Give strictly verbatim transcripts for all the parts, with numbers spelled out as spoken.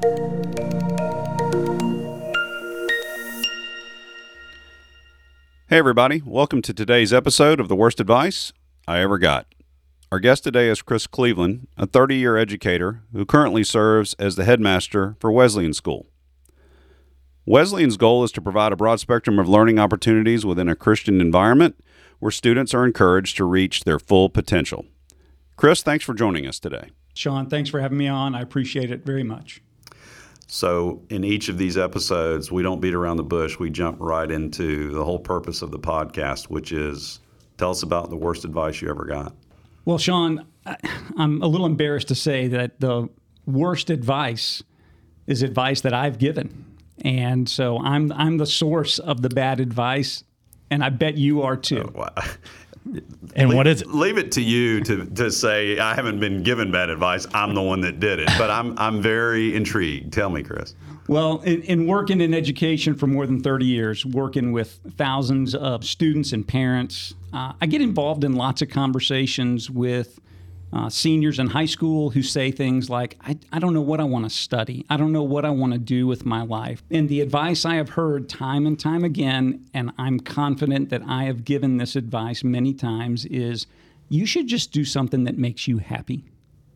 Hey everybody, welcome to today's episode of The Worst Advice I Ever Got. Our guest today is Chris Cleveland, a thirty-year educator who currently serves as the headmaster for Wesleyan School. Wesleyan's goal is to provide a broad spectrum of learning opportunities within a Christian environment where students are encouraged to reach their full potential. Chris, thanks for joining us today. Sean, thanks for having me on. I appreciate it very much. So in each of these episodes, we don't beat around the bush. We jump right into the whole purpose of the podcast, which is tell us about the worst advice you ever got. Well, Sean, I'm a little embarrassed to say that the worst advice is advice that I've given. And so I'm I'm the source of the bad advice, and I bet you are too. Oh, wow. And leave, what is it? Leave it to you to, to say, I haven't been given bad advice. I'm the one that did it. But I'm I'm very intrigued. Tell me, Chris. Well, in, in working in education for more than thirty years, working with thousands of students and parents, uh, I get involved in lots of conversations with uh, seniors in high school who say things like, I, I don't know what I want to study. I don't know what I want to do with my life. And the advice I have heard time and time again, and I'm confident that I have given this advice many times, is you should just do something that makes you happy.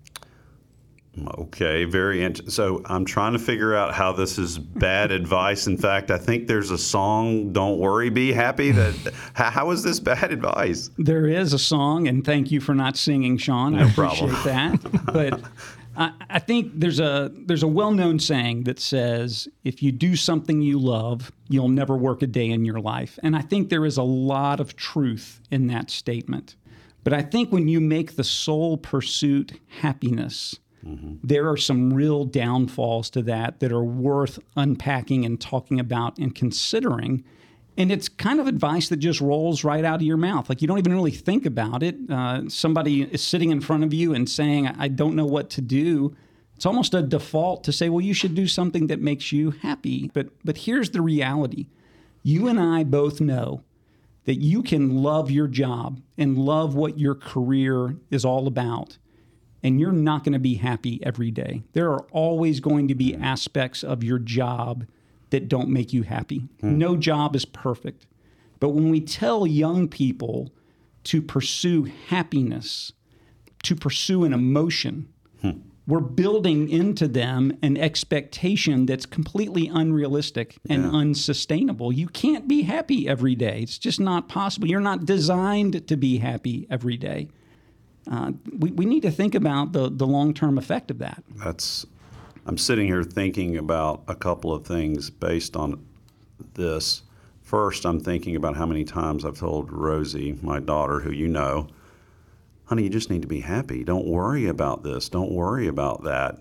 Okay, very interesting. So I'm trying to figure out how this is bad advice. In fact, I think there's a song, Don't Worry, Be Happy. That How is this bad advice? There is a song, and thank you for not singing, Sean. No I problem. appreciate that. But I, I think there's a there's a well-known saying that says, if you do something you love, you'll never work a day in your life. And I think there is a lot of truth in that statement. But I think when you make the sole pursuit happiness, mm-hmm. there are some real downfalls to that that are worth unpacking and talking about and considering. And it's kind of advice that just rolls right out of your mouth. Like you don't even really think about it. Uh, somebody is sitting in front of you and saying, I don't know what to do. It's almost a default to say, well, you should do something that makes you happy. But but here's the reality. You and I both know that you can love your job and love what your career is all about, and you're not going to be happy every day. There are always going to be aspects of your job that don't make you happy. Hmm. No job is perfect. But when we tell young people to pursue happiness, to pursue an emotion, hmm. we're building into them an expectation that's completely unrealistic and yeah. unsustainable. You can't be happy every day. It's just not possible. You're not designed to be happy every day. Uh, we, we need to think about the, the long-term effect of that. That's, I'm sitting here thinking about a couple of things based on this. First, I'm thinking about how many times I've told Rosie, my daughter, who you know, honey, you just need to be happy. Don't worry about this. Don't worry about that.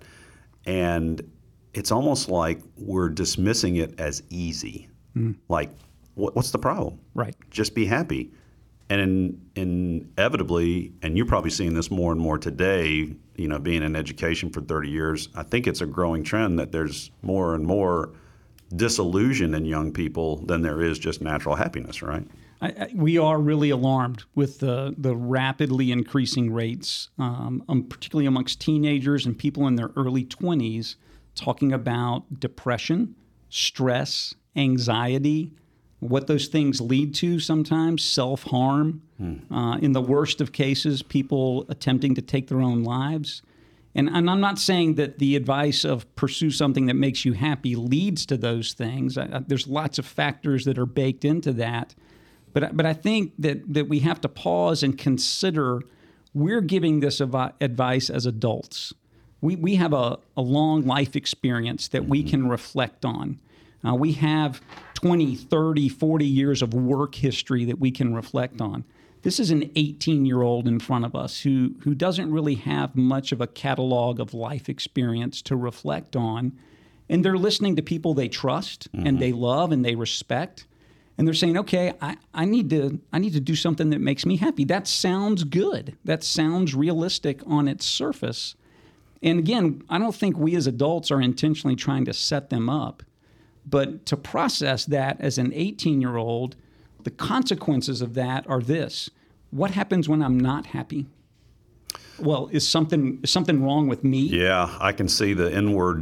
And it's almost like we're dismissing it as easy. Mm. Like, what, what's the problem? Right. Just be happy. And in, inevitably, and you're probably seeing this more and more today, you know, being in education for thirty years, I think it's a growing trend that there's more and more disillusion in young people than there is just natural happiness, right? I, I, we are really alarmed with the, the rapidly increasing rates, um, um, particularly amongst teenagers and people in their early twenties, talking about depression, stress, anxiety, what those things lead to sometimes, self-harm. Hmm. Uh, in the worst of cases, people attempting to take their own lives. And, and I'm not saying that the advice of pursue something that makes you happy leads to those things. I, I, there's lots of factors that are baked into that. But, but I think that, that we have to pause and consider we're giving this avi- advice as adults. We, we have a, a long life experience that mm-hmm. we can reflect on. Uh, we have twenty, thirty, forty years of work history that we can reflect on. This is an eighteen-year-old in front of us who, who doesn't really have much of a catalog of life experience to reflect on. And they're listening to people they trust mm-hmm. and they love and they respect. And they're saying, okay, I, I need to I need to do something that makes me happy. That sounds good. That sounds realistic on its surface. And again, I don't think we as adults are intentionally trying to set them up. But to process that as an eighteen-year-old, the consequences of that are this. What happens when I'm not happy? well, is something is something wrong with me? Yeah, I can see the inward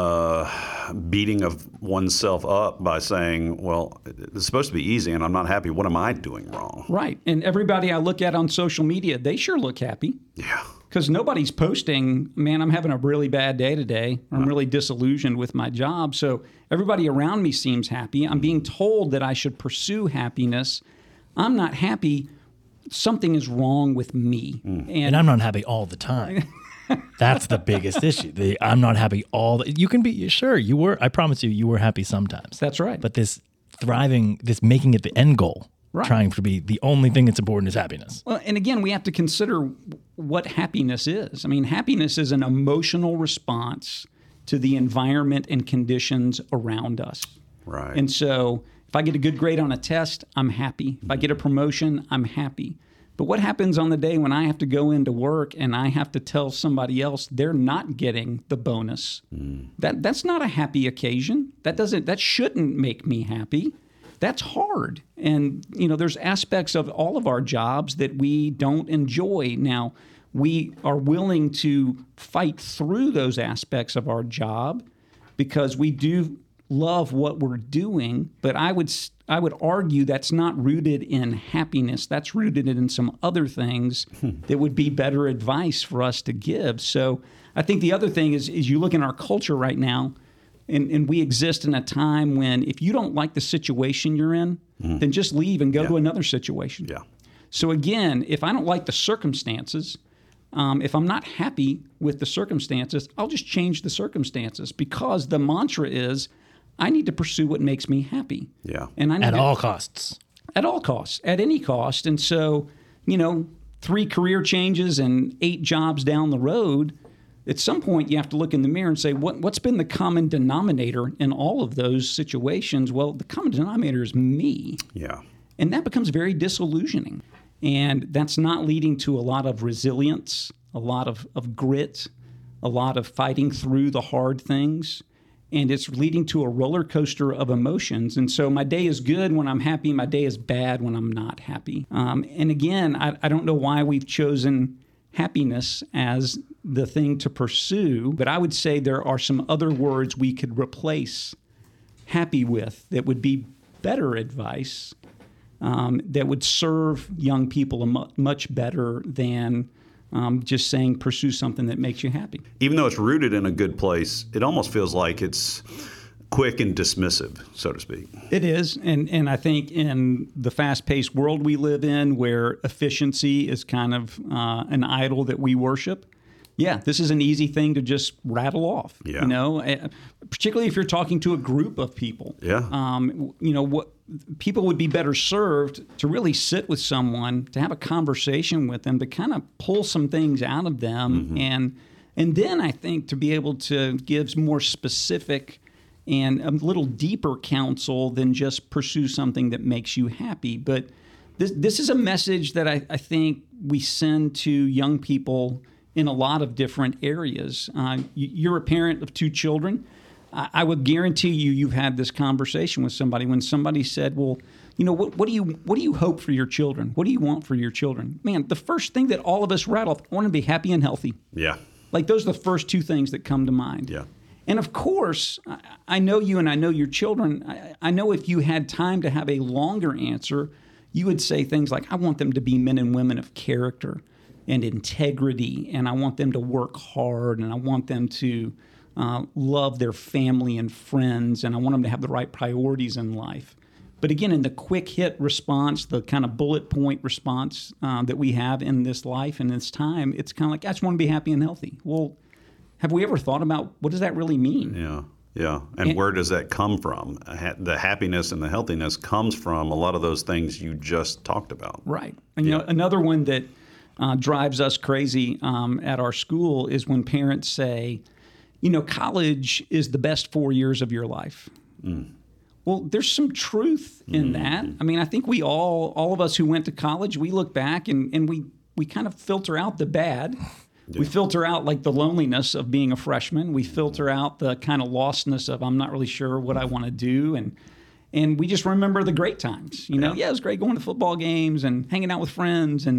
uh, beating of oneself up by saying, well, it's supposed to be easy and I'm not happy. What am I doing wrong? Right. And everybody I look at on social media, they sure look happy. Yeah. Because nobody's posting, man, I'm having a really bad day today. I'm really disillusioned with my job. So everybody around me seems happy. I'm being told that I should pursue happiness. I'm not happy. Something is wrong with me. Mm. And, and I'm not happy all the time. That's the biggest issue. The, I'm not happy all the, you can be, sure, you were, I promise you, you were happy sometimes. That's right. But this thriving, this making it the end goal, right. Trying to be the only thing that's important is happiness. Well, and again, we have to consider what happiness is. I mean, happiness is an emotional response to the environment and conditions around us. Right. And so if I get a good grade on a test, I'm happy. If I get a promotion, I'm happy. But what happens on the day when I have to go into work and I have to tell somebody else they're not getting the bonus? Mm. That that's not a happy occasion. That doesn't that shouldn't make me happy. That's hard. And, you know, there's aspects of all of our jobs that we don't enjoy. Now, we are willing to fight through those aspects of our job because we do love what we're doing. But I would I would argue that's not rooted in happiness. That's rooted in some other things that would be better advice for us to give. So I think the other thing is, is you look in our culture right now, And, and we exist in a time when if you don't like the situation you're in, mm. then just leave and go yeah. to another situation. Yeah. So again, if I don't like the circumstances, um, if I'm not happy with the circumstances, I'll just change the circumstances because the mantra is I need to pursue what makes me happy. Yeah. And I need At to, all costs. At all costs, at any cost. And so, you know, three career changes and eight jobs down the road, at some point, you have to look in the mirror and say, what, what's been the common denominator in all of those situations? Well, the common denominator is me. Yeah. And that becomes very disillusioning. And that's not leading to a lot of resilience, a lot of, of grit, a lot of fighting through the hard things. And it's leading to a roller coaster of emotions. And so my day is good when I'm happy. My day is bad when I'm not happy. Um, and again, I, I don't know why we've chosen happiness as the thing to pursue, but I would say there are some other words we could replace happy with that would be better advice, um, that would serve young people a mu- much better than um, just saying pursue something that makes you happy. Even though it's rooted in a good place, it almost feels like it's quick and dismissive, so to speak. It is, and and I think in the fast-paced world we live in, where efficiency is kind of uh, an idol that we worship, yeah, this is an easy thing to just rattle off. Yeah. You know, uh, particularly if you're talking to a group of people. Yeah. Um, you know, what people would be better served to really sit with someone, to have a conversation with them, to kind of pull some things out of them, mm-hmm. and and then I think to be able to give more specific and a little deeper counsel than just pursue something that makes you happy. But this this is a message that I, I think we send to young people in a lot of different areas. Uh, you're a parent of two children. I, I would guarantee you you've had this conversation with somebody when somebody said, well, you know, what, what do you what do you hope for your children? What do you want for your children? Man, the first thing that all of us rattle off, I want to be happy and healthy. Yeah. Like those are the first two things that come to mind. Yeah. And of course, I know you and I know your children. I know if you had time to have a longer answer, you would say things like, I want them to be men and women of character and integrity, and I want them to work hard, and I want them to uh, love their family and friends, and I want them to have the right priorities in life. But again, in the quick hit response, the kind of bullet point response uh, that we have in this life and this time, it's kind of like, I just want to be happy and healthy. Well, have we ever thought about what does that really mean? Yeah, yeah. And, and where does that come from? The happiness and the healthiness comes from a lot of those things you just talked about. Right. And yeah. you know, another one that uh, drives us crazy um, at our school is when parents say, you know, college is the best four years of your life. Mm. Well, there's some truth in mm-hmm. that. I mean, I think we all, all of us who went to college, we look back and, and we, we kind of filter out the bad. Yeah. We filter out like the loneliness of being a freshman. We filter out the kind of lostness of I'm not really sure what I want to do. And and we just remember the great times. You know, yeah. yeah, it was great going to football games and hanging out with friends. And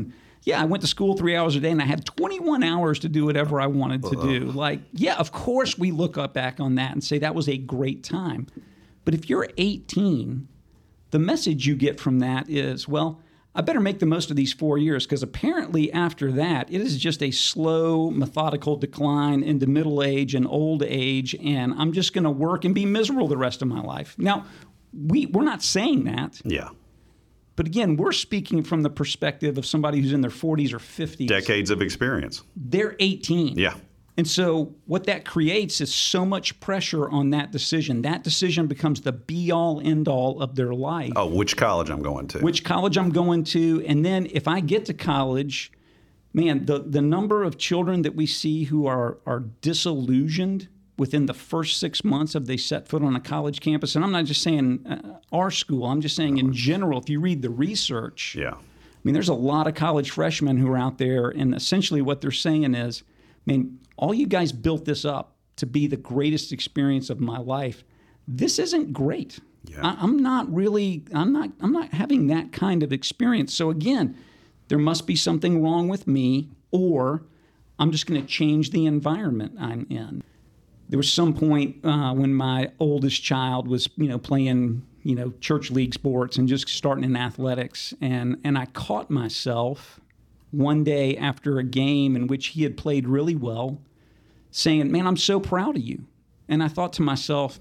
yeah, I went to school three hours a day and I had twenty-one hours to do whatever I wanted to do. Like, yeah, of course we look up back on that and say that was a great time. But if you're eighteen, the message you get from that is, well, I better make the most of these four years because apparently after that, it is just a slow, methodical decline into middle age and old age, and I'm just going to work and be miserable the rest of my life. Now, we, we're not saying that. Yeah. But again, we're speaking from the perspective of somebody who's in their forties or fifties. Decades of experience. They're eighteen. Yeah. And so what that creates is so much pressure on that decision. That decision becomes the be-all, end-all of their life. Oh, which college I'm going to. Which college I'm going to. And then if I get to college, man, the, the number of children that we see who are, are disillusioned within the first six months of they set foot on a college campus. And I'm not just saying uh, our school. I'm just saying in general, if you read the research, yeah. I mean, there's a lot of college freshmen who are out there. And essentially what they're saying is, I mean, all you guys built this up to be the greatest experience of my life. This isn't great. Yeah. I, I'm not really, I'm not, I'm not having that kind of experience. So again, there must be something wrong with me, or I'm just going to change the environment I'm in. There was some point uh, when my oldest child was, you know, playing, you know, church league sports and just starting in athletics, and and I caught myself one day after a game in which he had played really well, saying, "Man, I'm so proud of you." And I thought to myself,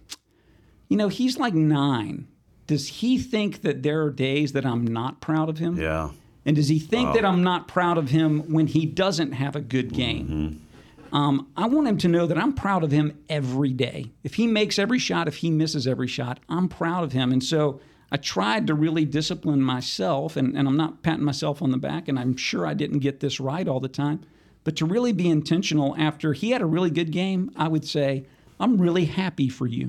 you know, he's like nine. Does he think that there are days that I'm not proud of him? Yeah. And does he think Wow. that I'm not proud of him when he doesn't have a good game? Mm-hmm. Um, I want him to know that I'm proud of him every day. If he makes every shot, if he misses every shot, I'm proud of him. And so I tried to really discipline myself, and, and I'm not patting myself on the back, and I'm sure I didn't get this right all the time, but to really be intentional after he had a really good game, I would say, I'm really happy for you.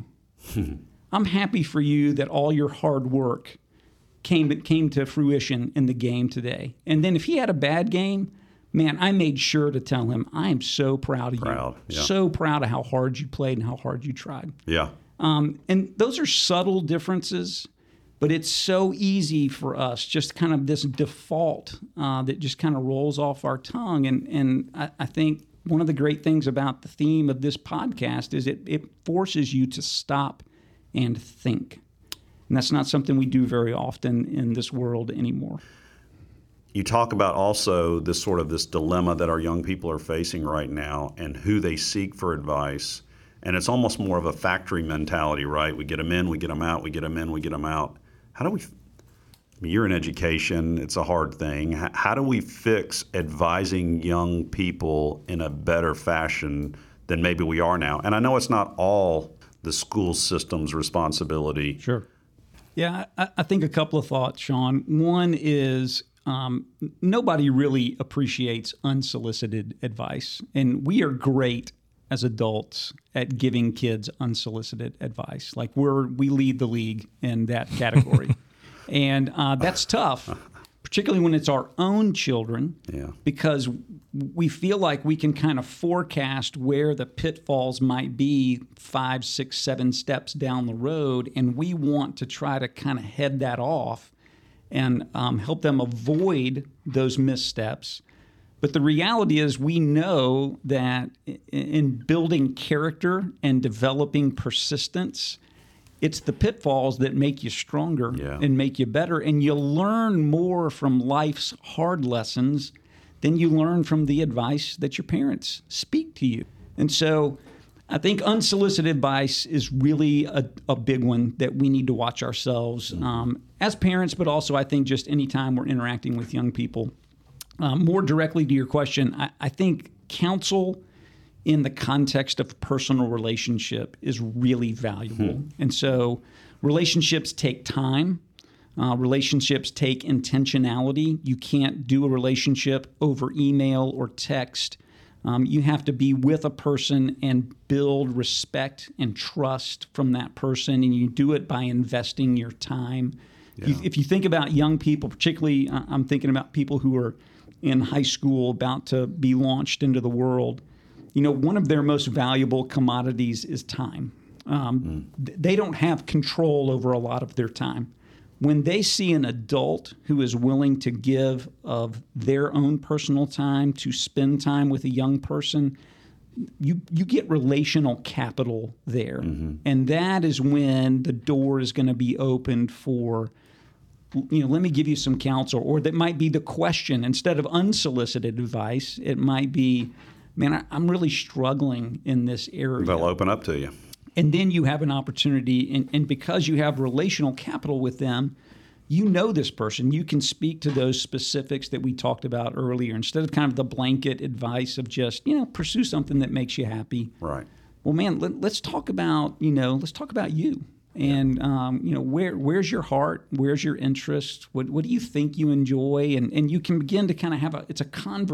I'm happy for you that all your hard work came, came to fruition in the game today. And then if he had a bad game, man, I made sure to tell him, I am so proud of Proud, you. yeah. So proud of how hard you played and how hard you tried. Yeah. Um, and those are subtle differences, but it's so easy for us, just kind of this default uh, that just kind of rolls off our tongue. And, and I, I think one of the great things about the theme of this podcast is it, it forces you to stop and think. And that's not something we do very often in this world anymore. You talk about also this sort of this dilemma that our young people are facing right now and who they seek for advice. And it's almost more of a factory mentality, right? We get them in, we get them out, we get them in, we get them out. How do we, I mean, you're in education, it's a hard thing. How, how do we fix advising young people in a better fashion than maybe we are now? And I know it's not all the school system's responsibility. Sure. Yeah, I, I think a couple of thoughts, Sean. One is um, nobody really appreciates unsolicited advice. And we are great as adults at giving kids unsolicited advice. Like we're we lead the league in that category. And uh, that's tough, particularly when it's our own children, Yeah. because we feel like we can kind of forecast where the pitfalls might be five, six, seven steps down the road, and we want to try to kind of head that off and um, help them avoid those missteps. But the reality is we know that in building character and developing persistence, it's the pitfalls that make you stronger Yeah. and make you better. And you learn more from life's hard lessons than you learn from the advice that your parents speak to you. And so I think unsolicited advice is really a, a big one that we need to watch ourselves um, as parents, but also I think just anytime we're interacting with young people. Um, more directly to your question, I, I think counsel in the context of personal relationship is really valuable. Hmm. And so relationships take time. Uh, relationships take intentionality. You can't do a relationship over email or text. Um, you have to be with a person and build respect and trust from that person, and you do it by investing your time. Yeah. If, you, if you think about young people, particularly uh, I'm thinking about people who are in high school about to be launched into the world, you know, one of their most valuable commodities is time. Um, mm. th- they don't have control over a lot of their time. when they see an adult who is willing to give of their own personal time to spend time with a young person, you you get relational capital there. Mm-hmm. And that is when the door is going to be opened for, you know, let me give you some counsel. Or that might be the question. Instead of unsolicited advice, it might be, man, I, I'm really struggling in this area. They'll open up to you. And then you have an opportunity, and, and because you have relational capital with them, you know this person. You can speak to those specifics that we talked about earlier instead of kind of the blanket advice of just, you know, pursue something that makes you happy. Right. Well, man, let, let's talk about, you know, let's talk about you. And, um, you know, where where's your heart? Where's your interest? What what do you think you enjoy? And and you can begin to kind of have a, it's a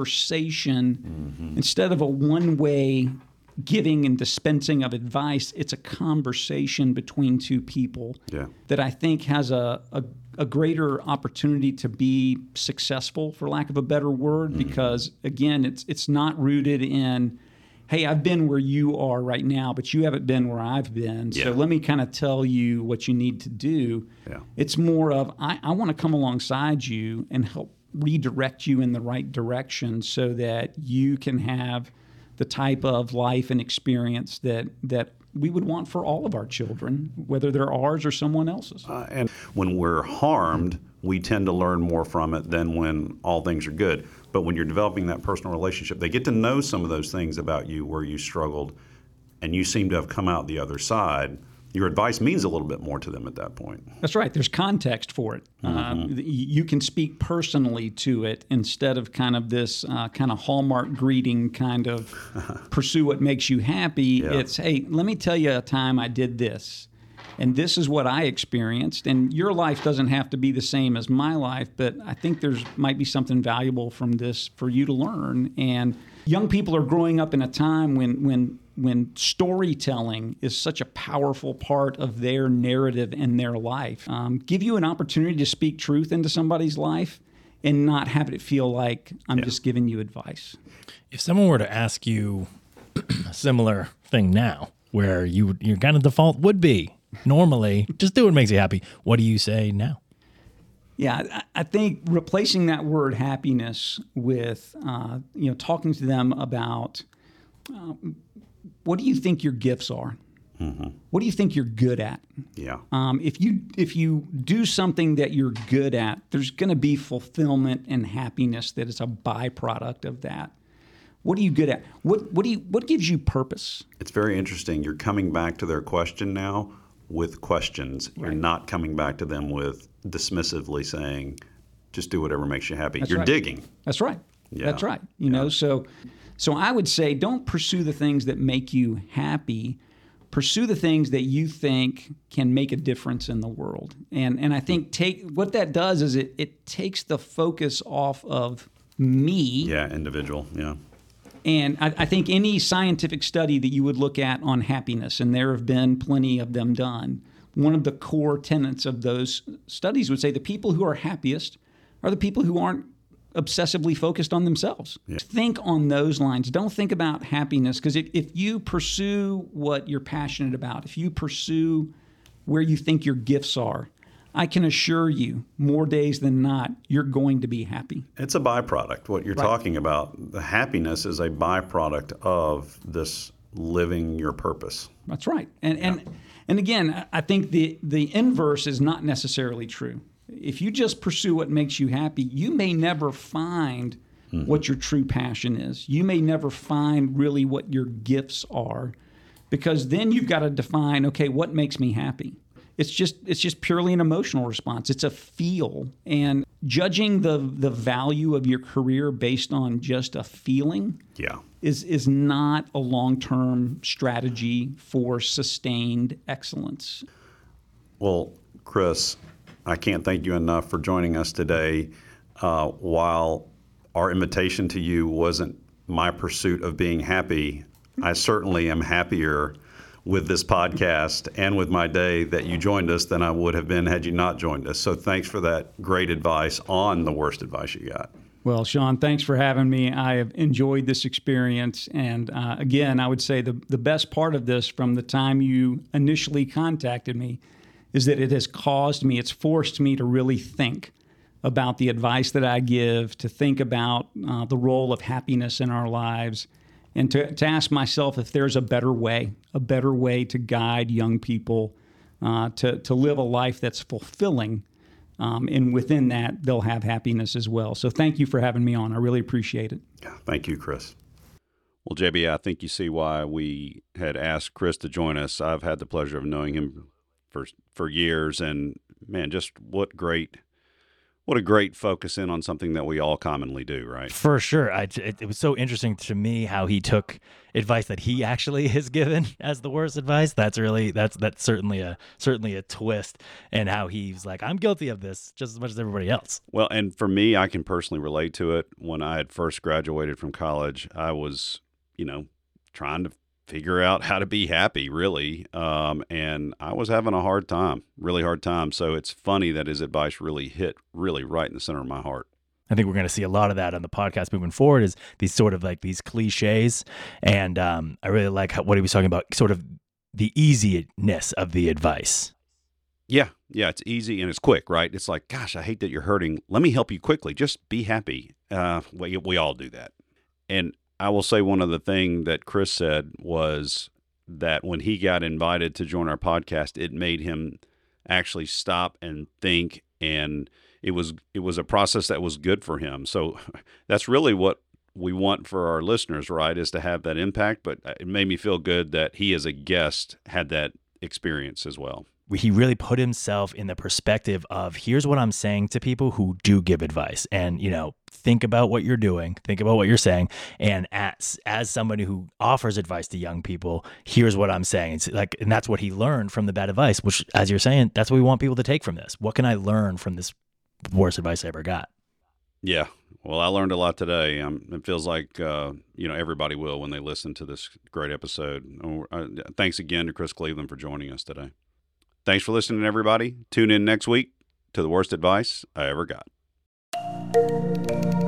conversation mm-hmm. instead of a one-way giving and dispensing of advice. It's a conversation between two people yeah. that I think has a, a, a greater opportunity to be successful, for lack of a better word, mm-hmm. because, again, it's it's not rooted in, hey, I've been where you are right now, but you haven't been where I've been. Yeah. So let me kind of tell you what you need to do. Yeah. It's more of, I, I want to come alongside you and help redirect you in the right direction so that you can have the type of life and experience that that we would want for all of our children, whether they're ours or someone else's. Uh, and when we're harmed, we tend to learn more from it than when all things are good. But when you're developing that personal relationship, they get to know some of those things about you where you struggled, and you seem to have come out the other side. Your advice means a little bit more to them at that point. That's right. There's context for it. Mm-hmm. Um, you can speak personally to it instead of kind of this uh, kind of Hallmark greeting kind of pursue what makes you happy. Yeah. It's, hey, let me tell you a time I did this, and this is what I experienced. And your life doesn't have to be the same as my life, but I think there's might be something valuable from this for you to learn. And young people are growing up in a time when when when storytelling is such a powerful part of their narrative and their life. Um, give you an opportunity to speak truth into somebody's life and not have it feel like I'm yeah. just giving you advice. If someone were to ask you a similar thing now, where you your kind of default would be normally, just do what makes you happy, what do you say now? Yeah, I think replacing that word happiness with, uh, you know, talking to them about uh, what do you think your gifts are? Mm-hmm. What do you think you're good at? Yeah. Um, if you if you do something that you're good at, there's going to be fulfillment and happiness that is a byproduct of that. What are you good at? What what do you what gives you purpose? It's very interesting. You're coming back to their question now with questions. Right. You're not coming back to them with dismissively saying, just do whatever makes you happy. That's You're right. digging. That's right. Yeah. That's right. You yeah. know, so so I would say don't pursue the things that make you happy. Pursue the things that you think can make a difference in the world. And and I think take what that does is it it takes the focus off of me. Yeah, individual. Yeah. And I, I think any scientific study that you would look at on happiness, and there have been plenty of them done, one of the core tenets of those studies would say the people who are happiest are the people who aren't obsessively focused on themselves. Yeah. Think on those lines. Don't think about happiness, because if, if you pursue what you're passionate about, if you pursue where you think your gifts are, I can assure you, more days than not, you're going to be happy. It's a byproduct. What you're right. talking about, the happiness is a byproduct of this living your purpose. That's right. And yeah. and and again, I think the the inverse is not necessarily true. If you just pursue what makes you happy, you may never find mm-hmm. what your true passion is. You may never find really what your gifts are, because then you've got to define, okay, what makes me happy? It's just it's just purely an emotional response. It's a feel. And judging the the value of your career based on just a feeling yeah. is is not a long-term strategy for sustained excellence. Well, Chris, I can't thank you enough for joining us today. Uh, while our invitation to you wasn't my pursuit of being happy, I certainly am happier with this podcast and with my day that you joined us than I would have been had you not joined us. So thanks for that great advice on the worst advice you got. Well, Sean, thanks for having me. I have enjoyed this experience. And uh, again, I would say the, the best part of this from the time you initially contacted me is that it has caused me, it's forced me to really think about the advice that I give, to think about uh, the role of happiness in our lives, and to, to ask myself if there's a better way, a better way to guide young people uh, to, to live a life that's fulfilling. Um, and within that, they'll have happiness as well. So thank you for having me on. I really appreciate it. Yeah, thank you, Chris. Well, J B, I think you see why we had asked Chris to join us. I've had the pleasure of knowing him for for years, and man, just what great, what a great focus in on something that we all commonly do, right? For sure. I, it, it was so interesting to me how he took advice that he actually has given as the worst advice. That's really, that's, that's certainly a, certainly a twist, and how he's like, I'm guilty of this just as much as everybody else. Well, and for me, I can personally relate to it. When I had first graduated from college, I was, you know, trying to figure out how to be happy, really. Um, and I was having a hard time, really hard time. So it's funny that his advice really hit really right in the center of my heart. I think we're going to see a lot of that on the podcast moving forward, is these sort of like these cliches. And um, I really like how, what he was talking about, sort of the easiness of the advice. Yeah. Yeah. It's easy and it's quick, right? It's like, gosh, I hate that you're hurting. Let me help you quickly. Just be happy. Uh, we, we all do that. And I will say one other thing that Chris said was that when he got invited to join our podcast, it made him actually stop and think, and it was it was a process that was good for him. So that's really what we want for our listeners, right, is to have that impact. But it made me feel good that he as a guest had that experience as well. He really put himself in the perspective of, here's what I'm saying to people who do give advice, and, you know, think about what you're doing, think about what you're saying. And as, as somebody who offers advice to young people, here's what I'm saying. It's like, and that's what he learned from the bad advice, which, as you're saying, that's what we want people to take from this. What can I learn from this worst advice I ever got? Yeah. Well, I learned a lot today. Um, it feels like, uh, you know, everybody will when they listen to this great episode. Uh, thanks again to Chris Cleveland for joining us today. Thanks for listening, everybody. Tune in next week to the worst advice I ever got.